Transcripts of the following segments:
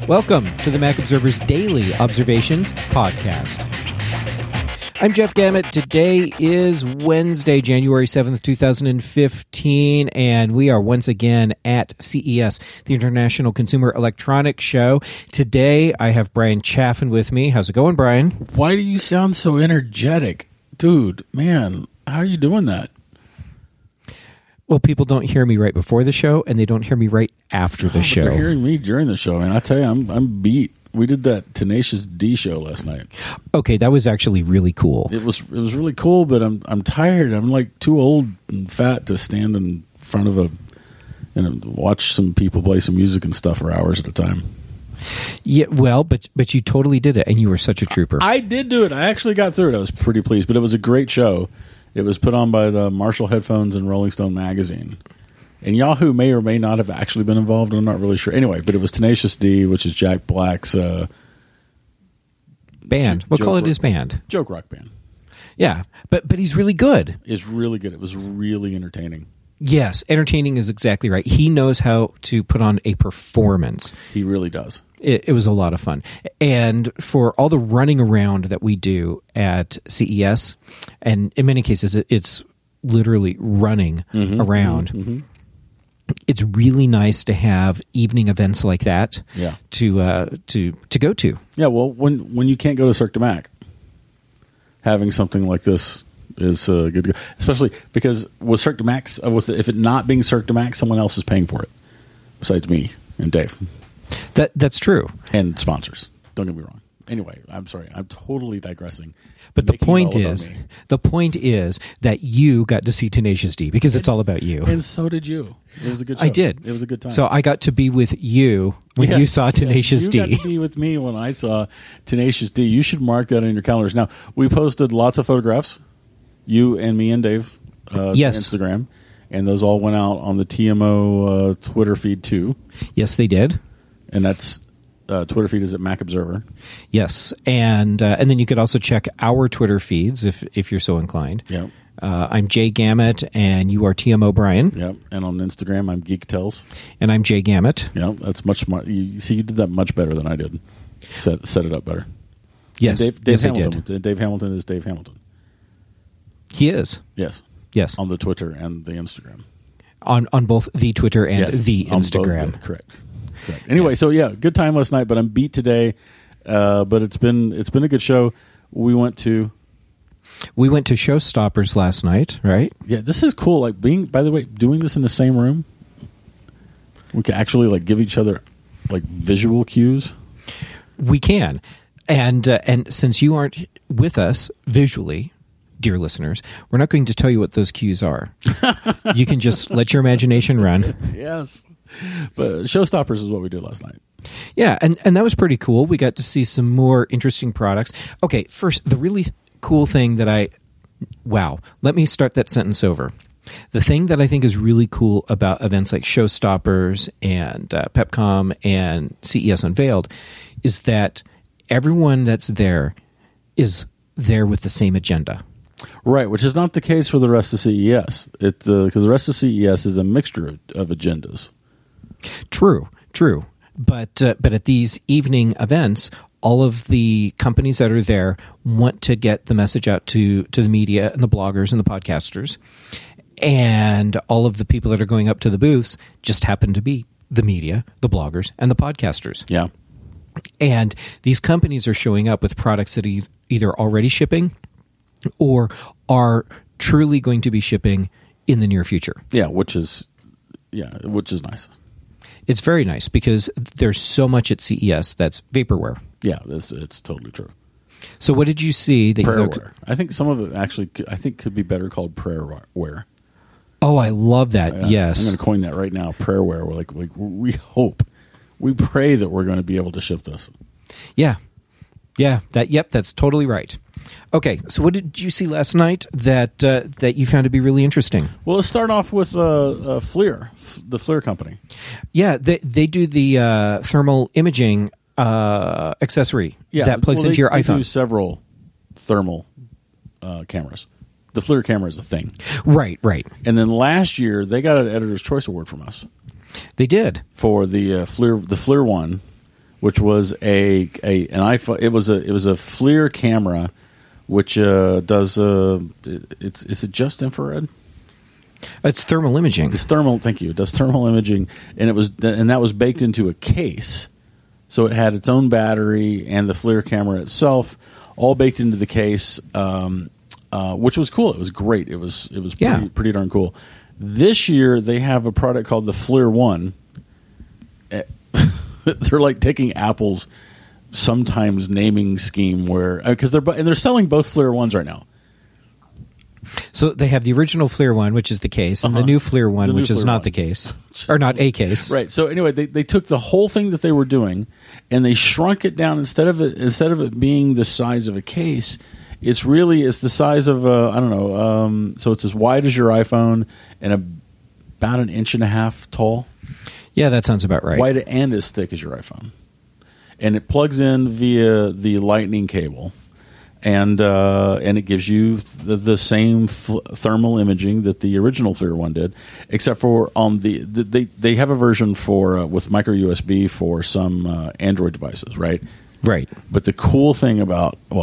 Welcome to the Mac Observer's Daily Observations Podcast. I'm Jeff Gamet. Today is Wednesday, January 7th, 2015, and we are once again at CES, the International Consumer Electronics Show. Today, I have Brian Chaffin with me. How's it going, Brian? Why do you sound so energetic? Dude, man, how are you doing that? Well, people don't hear me right before the show, and they don't hear me right after the show. They're hearing me during the show, and I tell you, I'm beat. We did that Tenacious D show last night. Okay, that was actually really cool. It was really cool, but I'm tired. I'm like too old and fat to stand in front of and watch some people play some music and stuff for hours at a time. Yeah, well, but you totally did it, and you were such a trooper. I did do it. I actually got through it. I was pretty pleased, but it was a great show. It was put on by the Marshall Headphones and Rolling Stone magazine. And Yahoo may or may not have actually been involved. I'm not really sure. Anyway, but it was Tenacious D, which is Jack Black's band. We'll call it his band. Joke rock band. Yeah, but he's really good. It's really good. It was really entertaining. Yes, entertaining is exactly right. He knows how to put on a performance. He really does. It was a lot of fun. And for all the running around that we do at CES, and in many cases it's literally running around, it's really nice to have evening events like that to go to. Yeah, well, when you can't go to Cirque du Mac, having something like this is good to go. Especially because with Cirque du Mac, if it not being Cirque du Mac, someone else is paying for it besides me and Dave. That's true. And sponsors. Don't get me wrong. Anyway, I'm sorry. I'm totally digressing. But the point is that you got to see Tenacious D because it's all about you. And so did you. It was a good show. I did. It was a good time. So I got to be with you when you saw Tenacious D. You got to be with me when I saw Tenacious D. You should mark that in your calendars. Now, we posted lots of photographs, you and me and Dave, to Instagram, and those all went out on the TMO Twitter feed too. Yes, they did. And that's Twitter feed is at Mac Observer. Yes, and then you could also check our Twitter feeds if you're so inclined. Yep. I'm Jay Gamet, and you are TM O'Brien. Yep. And on Instagram, I'm Geek Tells. And I'm Jay Gamet. Yep. That's much smart. You see, you did that much better than I did. Set it up better. Yes. Dave Hamilton. I did. Dave Hamilton is Dave Hamilton. He is. Yes. Yes. On the Twitter and the Instagram. On both the Twitter and the Instagram. Both, correct. Anyway, so good time last night, but I'm beat today. But it's been a good show. We went to Showstoppers last night, right? Yeah, this is cool. Like doing this in the same room, we can actually give each other visual cues. We can, and since you aren't with us visually, dear listeners, we're not going to tell you what those cues are. You can just let your imagination run. Yes. But Showstoppers is what we did last night. Yeah, and that was pretty cool. We got to see some more interesting products. Okay, first, the really cool thing let me start that sentence over. The thing that I think is really cool about events like Showstoppers and PepCom and CES Unveiled is that everyone that's there is there with the same agenda. Right, which is not the case for the rest of CES. Because the rest of CES is a mixture of agendas. True. But at these evening events, all of the companies that are there want to get the message out to the media and the bloggers and the podcasters. And all of the people that are going up to the booths just happen to be the media, the bloggers, and the podcasters. Yeah. And these companies are showing up with products that are either already shipping or are truly going to be shipping in the near future. Yeah, which is nice. It's very nice because there's so much at CES that's vaporware. Yeah, it's totally true. So what did you see? Prayerware. I think some of it actually could be better called prayerware. Oh, I love that. Yes. I'm going to coin that right now, prayerware. We pray that we're going to be able to ship this. Yeah. That's totally right. Okay, so what did you see last night that you found to be really interesting? Well, let's start off with FLIR, the FLIR company. Yeah, they do the thermal imaging accessory that plugs into your iPhone. They do several thermal cameras. The FLIR camera is a thing. Right. And then last year, they got an Editor's Choice Award from us. They did. For the FLIR one, which was an iPhone. It was a FLIR camera, which does is it just infrared? It's thermal imaging. It's thermal. Thank you. It does thermal imaging, and that was baked into a case, so it had its own battery and the FLIR camera itself, all baked into the case, which was cool. It was great. It was pretty darn cool. This year they have a product called the FLIR One. They're like taking Apple's sometimes naming scheme where because they're selling both FLIR Ones right now. So they have the original FLIR One, which is the case, and the new FLIR One, which is not the case, or not a case. Right. So anyway, they took the whole thing that they were doing and they shrunk it down. Instead of it being the size of a case, it's the size of so it's as wide as your iPhone and about 1.5 inches tall. Yeah, that sounds about right. Wide and as thick as your iPhone, and it plugs in via the Lightning cable. And it gives you the same thermal imaging that the original FLIR One did, except for on they have a version for with micro USB for some Android devices, right? Right. But the cool thing about the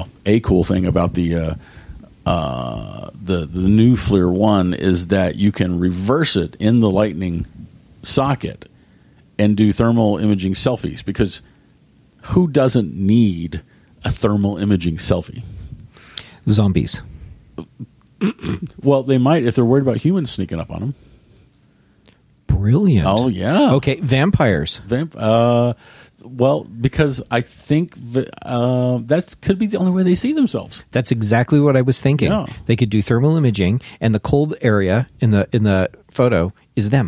new FLIR One is that you can reverse it in the Lightning socket and do thermal imaging selfies, because who doesn't need a thermal imaging selfie? Zombies. Well, they might if they're worried about humans sneaking up on them. Brilliant. Oh, yeah. Okay, vampires. Well, because I think that could be the only way they see themselves. That's exactly what I was thinking. Yeah. They could do thermal imaging, and the cold area in the photo is them.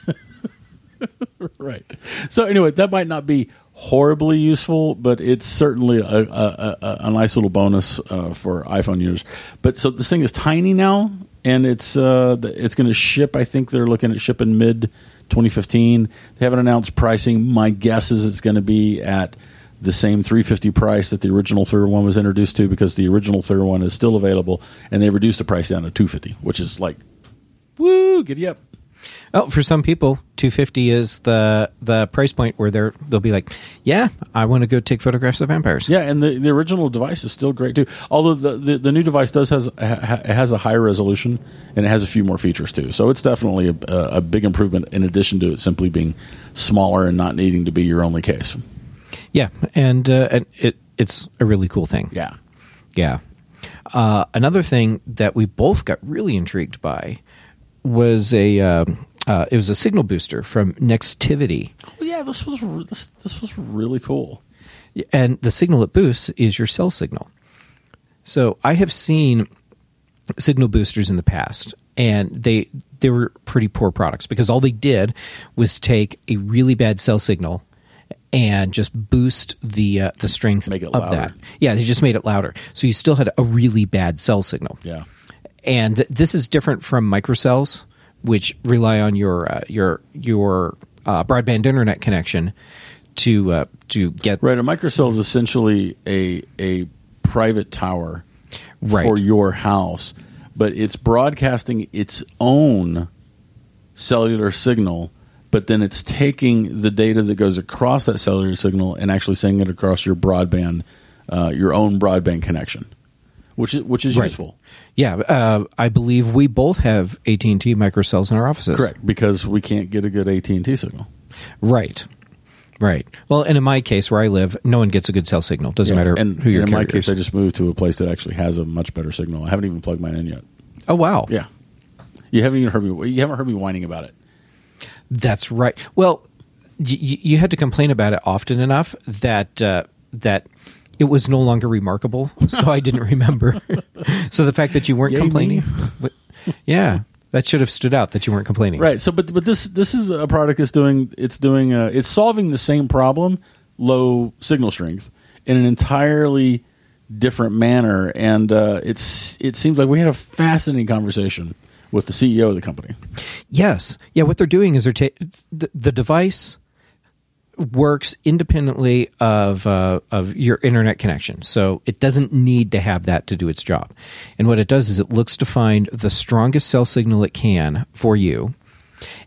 Right. So anyway, that might not be horribly useful, but it's certainly a nice little bonus for iPhone users. But so this thing is tiny now, and it's going to ship. I think they're looking at shipping mid 2015. They haven't announced pricing. My guess is it's going to be at the same $350 price that the original FLIR One was introduced to, because the original FLIR One is still available, and they reduced the price down to $250, which is like, woo, giddy up. Oh, for some people, $250 is the price point where they'll be like, yeah, I want to go take photographs of vampires. Yeah, and the original device is still great too. Although the new device has a higher resolution, and it has a few more features too. So it's definitely a big improvement in addition to it simply being smaller and not needing to be your only case. Yeah, and it's a really cool thing. Yeah. Another thing that we both got really intrigued by was it was a signal booster from Nextivity. Oh yeah, this was really cool. And the signal it boosts is your cell signal. So I have seen signal boosters in the past, and they were pretty poor products, because all they did was take a really bad cell signal and just boost the strength Make it of louder. that. Yeah, they just made it louder. So you still had a really bad cell signal. Yeah. And this is different from microcells, which rely on your broadband internet connection to get right. A microcell is essentially a private tower right. for your house, but it's broadcasting its own cellular signal, but then it's taking the data that goes across that cellular signal and actually sending it across your broadband, your own broadband connection, which is right. useful. Yeah, I believe we both have AT&T microcells in our offices. Correct, because we can't get a good AT&T signal. Right. Well, and in my case, where I live, no one gets a good cell signal. Doesn't matter who your in carrier my case, is. I just moved to a place that actually has a much better signal. I haven't even plugged mine in yet. Oh, wow. Yeah, you haven't heard me whining about it. That's right. Well, you had to complain about it often enough that it was no longer remarkable, so I didn't remember. So the fact that you weren't complaining, yeah, that should have stood out that you weren't complaining. Right. So, but this is a product that's it's solving the same problem, low signal strength, in an entirely different manner, and it seems like we had a fascinating conversation with the CEO of the company. Yes. Yeah. What they're doing is the device works independently of your internet connection, so it doesn't need to have that to do its job. And what it does is it looks to find the strongest cell signal it can for you,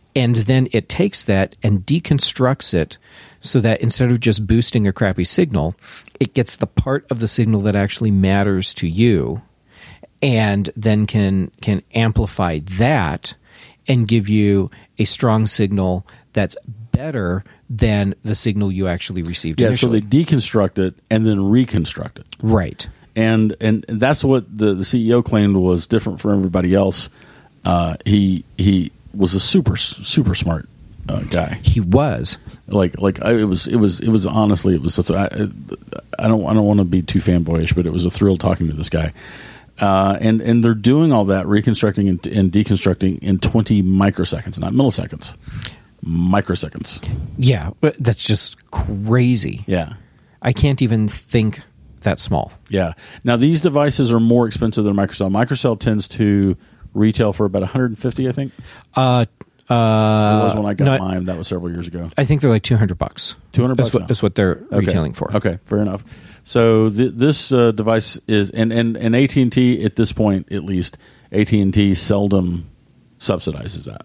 And then it takes that and deconstructs it so that instead of just boosting a crappy signal, it gets the part of the signal that actually matters to you, and then can amplify that and give you a strong signal that's better than the signal you actually received initially. So they deconstruct it and then reconstruct it. Right. And that's what the CEO claimed was different from everybody else. He was a super smart guy. He was it was honestly it was I don't want to be too fanboyish, but it was a thrill talking to this guy. And they're doing all that reconstructing and deconstructing in 20 microseconds, not milliseconds, microseconds. Yeah, but that's just crazy. Yeah, I can't even think that small. Yeah. Now these devices are more expensive than Microcell. Microcell tends to retail for about $150, I think. It was when I got mine. That was several years ago. I think they're like $200. $200 is what they're retailing for. Okay, fair enough. So this device is, and AT&T at this point, at least, AT&T seldom subsidizes that.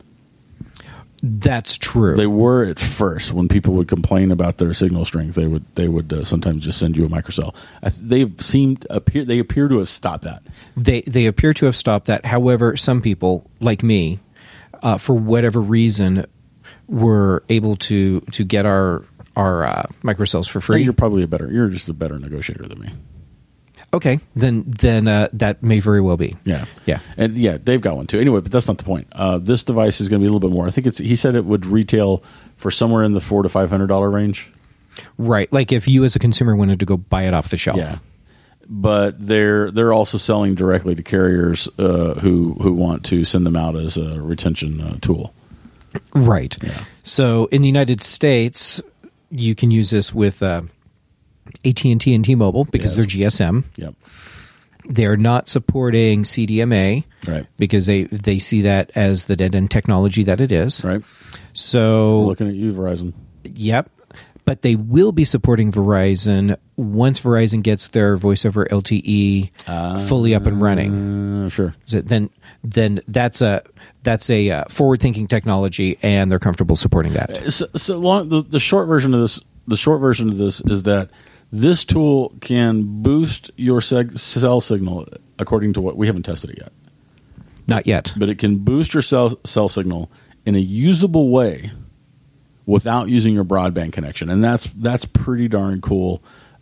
That's true. They were at first when people would complain about their signal strength. They would sometimes just send you a microcell. They appear to have stopped that. They appear to have stopped that. However, some people like me, for whatever reason, were able to get our microcells for free. You're just a better negotiator than me. Okay, then that may very well be. Yeah. Yeah. And yeah, Dave got one too. Anyway, but that's not the point. This device is going to be a little bit more. I think he said it would retail for somewhere in the $400 to $500 range. Right. Like if you as a consumer wanted to go buy it off the shelf. Yeah. But they're also selling directly to carriers who want to send them out as a retention tool. Right. Yeah. So in the United States, you can use this with AT&T and T-Mobile because they're GSM. Yep. They're not supporting CDMA, right? Because they see that as the dead-end technology that it is, right? So looking at you, Verizon. Yep. But they will be supporting Verizon once Verizon gets their voice over LTE fully up and running. Sure. So then that's a forward-thinking technology, and they're comfortable supporting that. The short version of this. The short version of this is that this tool can boost your cell signal according to what we haven't tested it yet. Not yet. But it can boost your cell signal in a usable way without using your broadband connection. And that's pretty darn cool.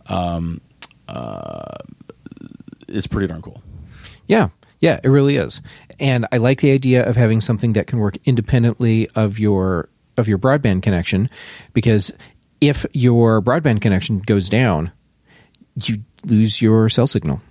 It's pretty darn cool. Yeah. Yeah, it really is. And I like the idea of having something that can work independently of your broadband connection, because if your broadband connection goes down, you lose your cell signal.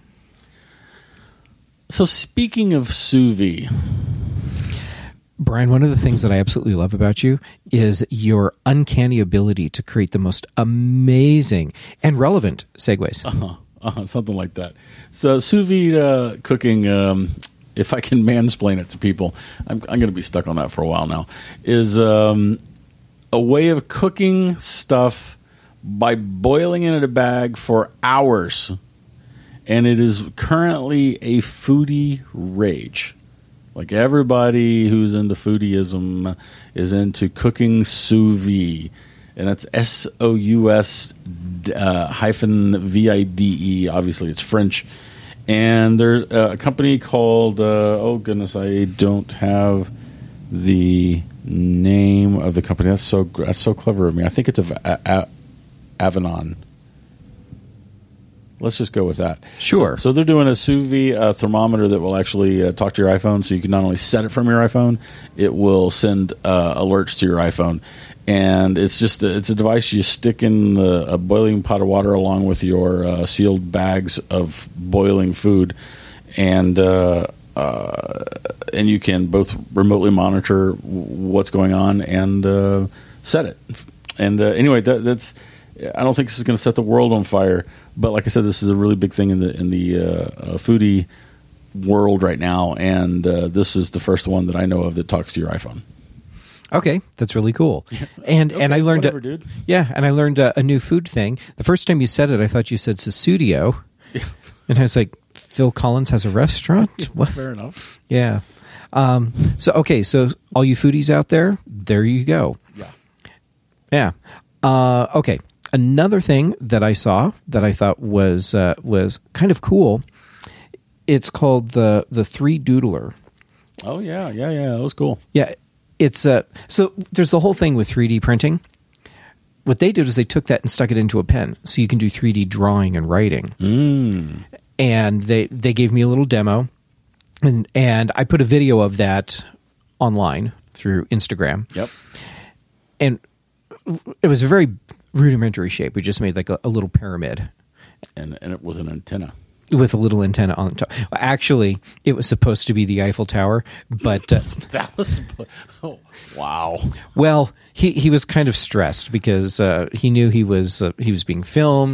So speaking of sous vide, Brian, one of the things that I absolutely love about you is your uncanny ability to create the most amazing and relevant segues. Something like that. So sous vide cooking, if I can mansplain it to people, I'm going to be stuck on that for a while now, is a way of cooking stuff by boiling it in a bag for hours. And it is currently a foodie rage. Like everybody who's into foodieism is into cooking sous vide. And that's SOUS -VIDE. Obviously, it's French. And there's a company called, oh goodness, I don't have the name of the company. That's so clever of me. I think it's Avanon. Let's just go with that. Sure. So they're doing a sous vide thermometer that will actually talk to your iPhone, so you can not only set it from your iPhone, it will send alerts to your iPhone. And it's a device you stick in a boiling pot of water along with your sealed bags of boiling food, and you can both remotely monitor what's going on and set it. And anyway, that's. I don't think this is going to set the world on fire, but like I said, this is a really big thing in the foodie world right now, and this is the first one that I know of that talks to your iPhone. Okay, that's really cool. And I learned whatever, dude. Yeah, and I learned a new food thing. The first time you said it, I thought you said Susudio, and I was like, Phil Collins has a restaurant? What? Fair enough. Yeah. So all you foodies out there you go. Yeah. Okay. Another thing that I saw that I thought was kind of cool. It's called the 3 Doodler. Oh yeah. That was cool. Yeah, it's so there's the whole thing with 3D printing. What they did is they took that and stuck it into a pen, so you can do 3D drawing and writing. And they gave me a little demo, and I put a video of that online through Instagram. Yep. And it was a very rudimentary shape. We just made like a little pyramid, And it was an antenna. with a little antenna on the top. Actually, it was supposed to be the Eiffel Tower, but That was wow. well, he was kind of stressed because he knew he was being filmed,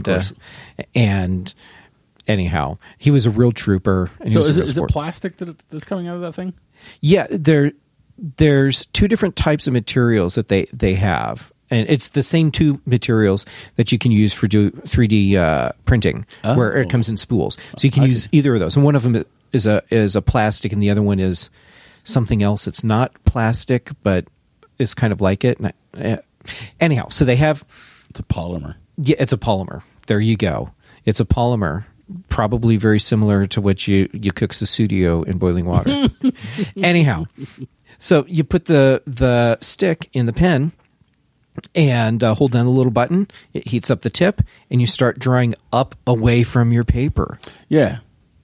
and anyhow, he was a real trooper. And So is it plastic that's coming out of that thing? Yeah, there's 2 different types of materials that they have. And it's the same 2 materials that you can use for 3D printing, where it comes in spools. So you can use either of those. And one of them is a plastic, and the other one is something else. It's not plastic, but is kind of like it. And anyhow, so they have. It's a polymer. Yeah, it's a polymer. There you go. It's a polymer, probably very similar to what you cook Susudio in boiling water. Anyhow, so you put the stick in the pen. And hold down the little button. It heats up the tip, and you start drawing up away from your paper. Yeah,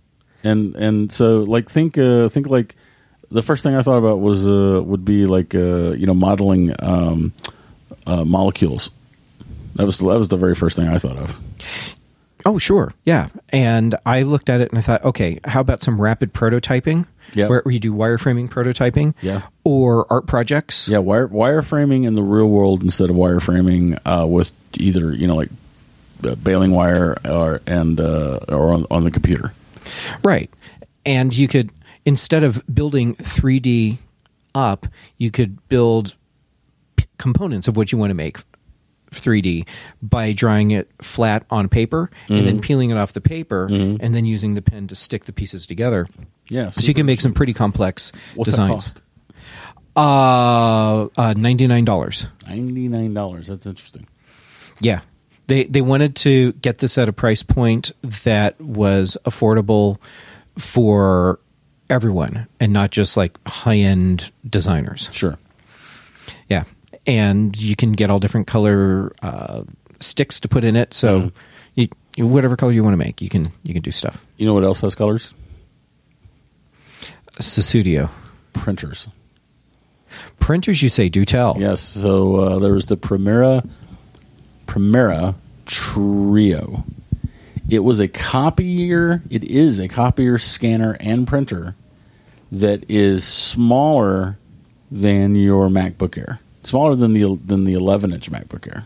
and so like think like the first thing I thought about was would be like modeling molecules. That was the very first thing I thought of. Oh, sure, yeah. And I looked at it and I thought, okay, how about some rapid prototyping? Yeah, where you do wireframing prototyping. Yeah, or art projects. Yeah, wireframing in the real world instead of wireframing with either like baling wire or on the computer. Right, and you could, instead of building 3D up, you could build components of what you want to make 3D by drawing it flat on paper and then peeling it off the paper and then using the pen to stick the pieces together. Yeah, so you can make some pretty complex designs. That cost? $99. $99. That's interesting. Yeah, they wanted to get this at a price point that was affordable for everyone and not just like high-end designers. Sure. Yeah. And you can get all different color sticks to put in it. So whatever color you want to make, you can do stuff. You know what else has colors? Susudio. Printers. Printers, you say? Do tell. Yes. So there was the Primera Trio. It was a copier. It is a copier, scanner, and printer that is smaller than your MacBook Air. Smaller than the 11-inch MacBook Air.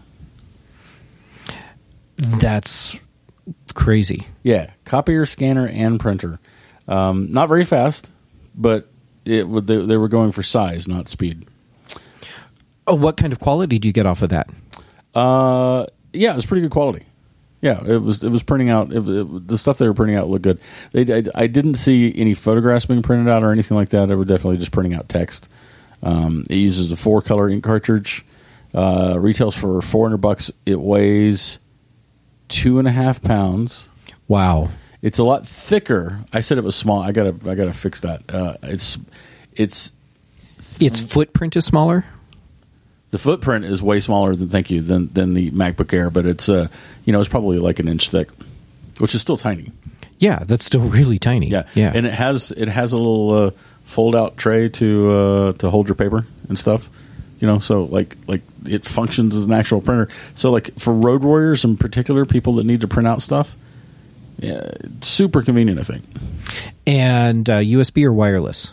That's crazy. Yeah, copier, scanner, and printer. Not very fast, but they were going for size, not speed. Oh, what kind of quality do you get off of that? Yeah, it was pretty good quality. Yeah, it was printing out. The stuff they were printing out looked good. I didn't see any photographs being printed out or anything like that. They were definitely just printing out text. It uses a 4-color ink cartridge. Retails for $400. It weighs 2.5 pounds. Wow, it's a lot thicker. I said it was small. I gotta fix that. Its footprint is smaller. The footprint is way smaller than the MacBook Air, but it's it's probably like an inch thick, which is still tiny. Yeah, that's still really tiny. Yeah, yeah. And it has a little fold out tray to hold your paper and stuff. So like it functions as an actual printer. So like for road warriors in particular, people that need to print out stuff, yeah, super convenient, I think. And USB or wireless?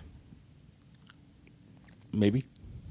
Maybe.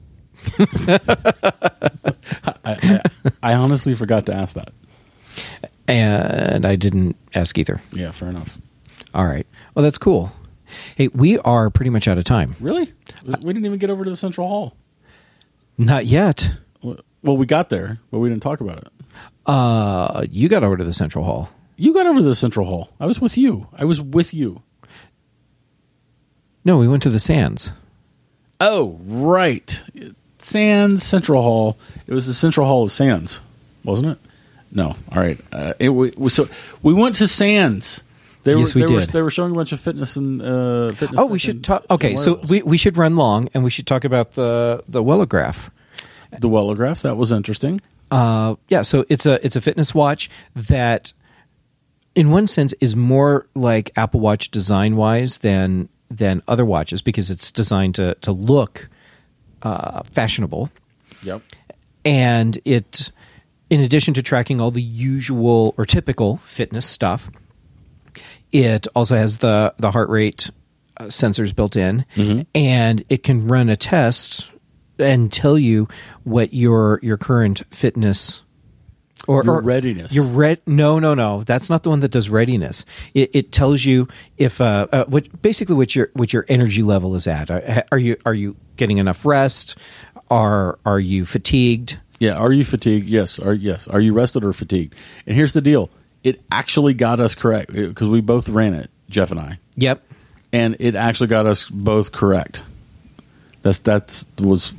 I honestly forgot to ask that. And I didn't ask either. Yeah, fair enough. All right. Well, that's cool. Hey, we are pretty much out of time. Really? We didn't even get over to the Central Hall. Not yet. Well, we got there, but we didn't talk about it. You got over to the Central Hall. You got over to the Central Hall. I was with you. No, we went to the Sands. Oh, right. Sands Central Hall. It was the Central Hall of Sands, wasn't it? No. All right. So we went to Sands. Yes, we did. They were showing a bunch of fitness and fitness. Oh, we should talk. Okay, so we should run long, and we should talk about the Wellograph. The Wellograph, that was interesting. Yeah, so it's a fitness watch that, in one sense, is more like Apple Watch design wise than other watches because it's designed to look fashionable. Yep. And it, in addition to tracking all the usual or typical fitness stuff, it also has the heart rate sensors built in, and it can run a test and tell you what your current fitness or readiness. No. That's not the one that does readiness. It tells you if what your energy level is at. Are you getting enough rest? Are you fatigued? Yeah. Are you fatigued? Yes. Are you rested or fatigued? And here's the deal. It actually got us correct because we both ran it, Jeff and I. Yep. And it actually got us both correct. That was.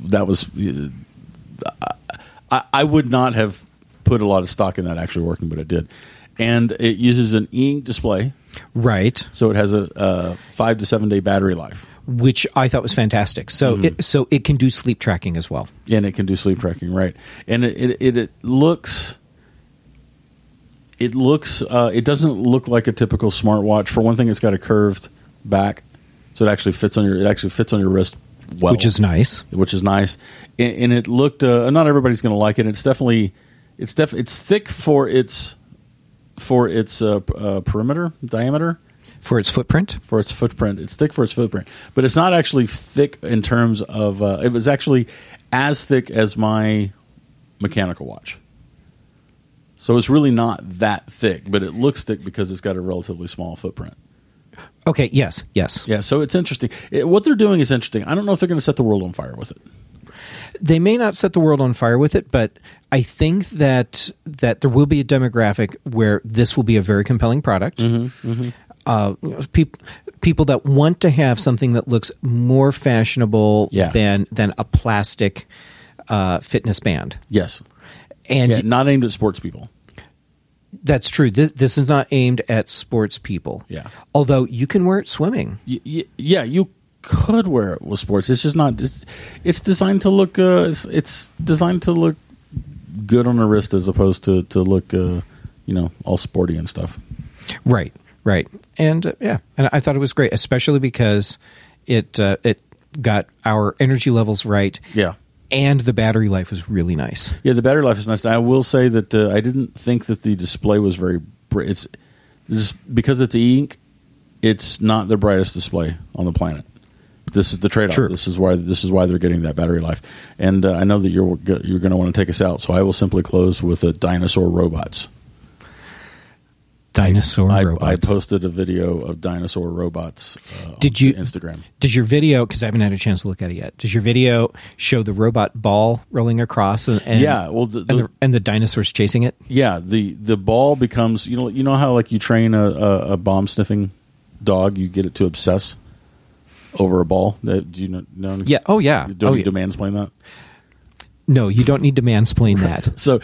I would not have put a lot of stock in that actually working, but it did. And it uses an e-ink display, right? So it has a 5 to 7 day battery life, which I thought was fantastic. So it can do sleep tracking as well, and it can do sleep tracking, right? And it looks. It doesn't look like a typical smartwatch. For one thing, it's got a curved back, so it actually fits on your wrist well, which is nice. And it looked. Not everybody's going to like it. It's thick for its perimeter diameter. For its footprint? For its footprint. It's thick for its footprint. But it's not actually thick in terms of... it was actually as thick as my mechanical watch. So it's really not that thick, but it looks thick because it's got a relatively small footprint. Okay, yes. Yeah, so it's interesting. What they're doing is interesting. I don't know if they're going to set the world on fire with it. They may not set the world on fire with it, but I think that there will be a demographic where this will be a very compelling product. People that want to have something that looks more fashionable than a plastic fitness band. Yes, and not aimed at sports people. That's true. This is not aimed at sports people. Yeah, although you can wear it swimming. Yeah, you could wear it with sports. It's just not. It's designed to look. It's designed to look good on the wrist as opposed to look, all sporty and stuff. Right. And and I thought it was great, especially because it got our energy levels right. Yeah. And the battery life was really nice. Yeah, the battery life is nice. I will say that I didn't think that the display was very bright. It's just because it's e-ink, it's not the brightest display on the planet. This is the trade-off. True. This is why they're getting that battery life. And I know that you're going to want to take us out, so I will simply close with Dinosaur Robots. Robots. I posted a video of dinosaur robots on Instagram. Did your video, because I haven't had a chance to look at it yet, does your video show the robot ball rolling across and the dinosaurs chasing it? Yeah, the ball becomes, you know how like you train a bomb sniffing dog, you get it to obsess over a ball? Do you know? Yeah. Oh, yeah. You don't need to mansplain that? No, you don't need to mansplain that. So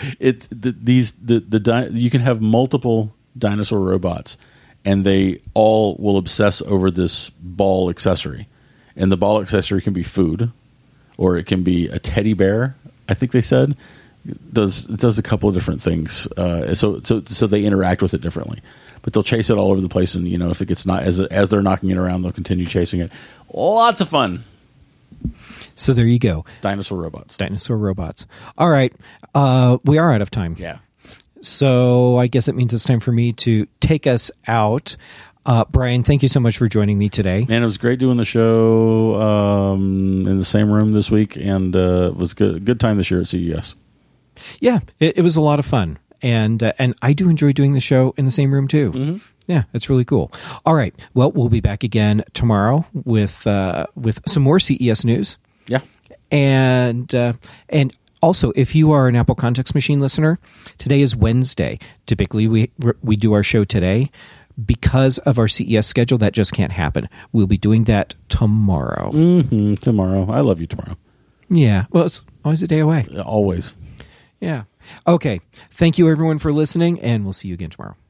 you can have multiple dinosaur robots, and they all will obsess over this ball accessory. And the ball accessory can be food, or it can be a teddy bear. I think they said it does a couple of different things. So they interact with it differently. But they'll chase it all over the place, and if it gets not as they're knocking it around, they'll continue chasing it. Lots of fun. So there you go. Dinosaur robots. All right, we are out of time. Yeah. So I guess it means it's time for me to take us out. Brian, thank you so much for joining me today. Man, it was great doing the show in the same room this week, and it was good time this year at CES. Yeah, it was a lot of fun, and I do enjoy doing the show in the same room too. Mm-hmm. Yeah, it's really cool. All right, well, we'll be back again tomorrow with some more CES news. Yeah, and also, if you are an Apple Context Machine listener, today is Wednesday. Typically, we do our show today, because of our CES schedule, that just can't happen. We'll be doing that tomorrow. Tomorrow. I love you tomorrow. Yeah. Well, it's always a day away. Always. Yeah. Okay. Thank you, everyone, for listening, and we'll see you again tomorrow.